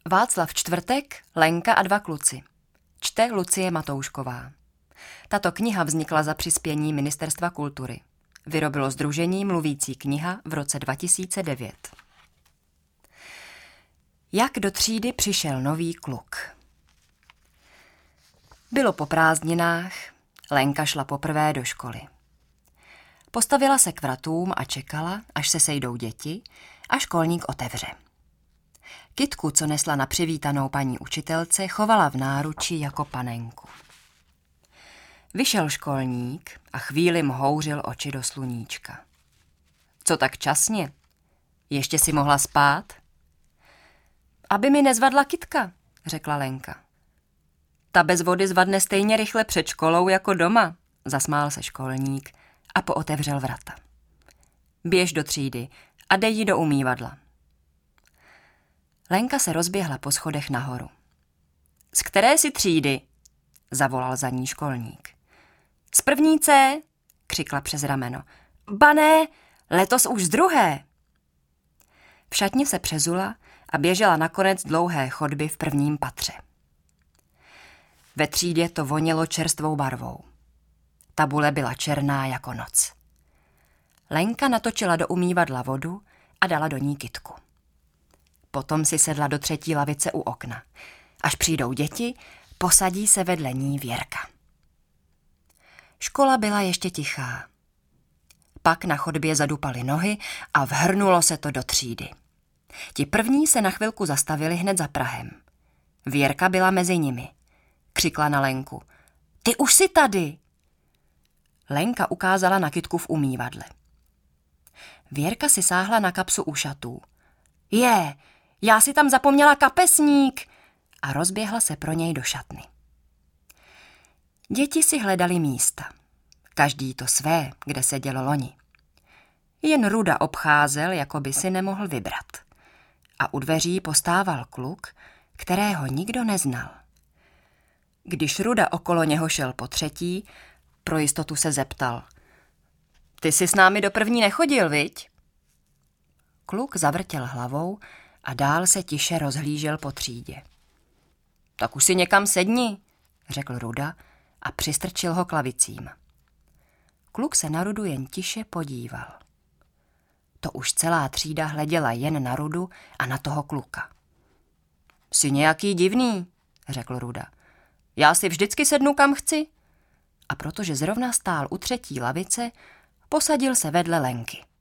Václav Čtvrtek, Lenka a dva kluci. Čte Lucie Matoušková. Tato kniha vznikla za přispění Ministerstva kultury. Vyrobilo sdružení Mluvící kniha v roce 2009. Jak do třídy přišel nový kluk. Bylo po prázdninách, Lenka šla poprvé do školy. Postavila se k vratům a čekala, až se sejdou děti a školník otevře. Kytku, co nesla na přivítanou paní učitelce, chovala v náruči jako panenku. Vyšel školník a chvíli mhouřil oči do sluníčka. Co tak časně? Ještě si mohla spát? Aby mi nezvadla Kytka, řekla Lenka. Ta bez vody zvadne stejně rychle před školou jako doma, zasmál se školník a pootevřel vrata. Běž do třídy a dej ji do umývadla. Lenka se rozběhla po schodech nahoru. Z které si třídy? Zavolal za ní školník. Z první C, křikla přes rameno. Ba ne, letos už z druhé. V šatně se přezula a běžela na konec dlouhé chodby v prvním patře. Ve třídě to vonělo čerstvou barvou. Tabule byla černá jako noc. Lenka natočila do umývadla vodu a dala do ní Kytku. Potom si sedla do třetí lavice u okna. Až přijdou děti, posadí se vedle ní Věrka. Škola byla ještě tichá. Pak na chodbě zadupaly nohy a vhrnulo se to do třídy. Ti první se na chvilku zastavili hned za prahem. Věrka byla mezi nimi. Křikla na Lenku. Ty už jsi tady! Lenka ukázala na Kytku v umývadle. Věrka si sáhla na kapsu u šatů. Já si tam zapomněla kapesník! A rozběhla se pro něj do šatny. Děti si hledali místa. Každý to své, kde sedělo loni. Jen Ruda obcházel, jako by si nemohl vybrat. A u dveří postával kluk, kterého nikdo neznal. Když Ruda okolo něho šel po třetí, pro jistotu se zeptal. Ty jsi s námi do první nechodil, viď? Kluk zavrtěl hlavou a dál se tiše rozhlížel po třídě. Tak už si někam sedni, řekl Ruda a přistrčil ho k lavicím. Kluk se na Rudu jen tiše podíval. To už celá třída hleděla jen na Rudu a na toho kluka. Jsi nějaký divný, řekl Ruda. Já si vždycky sednu kam chci. A protože zrovna stál u třetí lavice, posadil se vedle Lenky.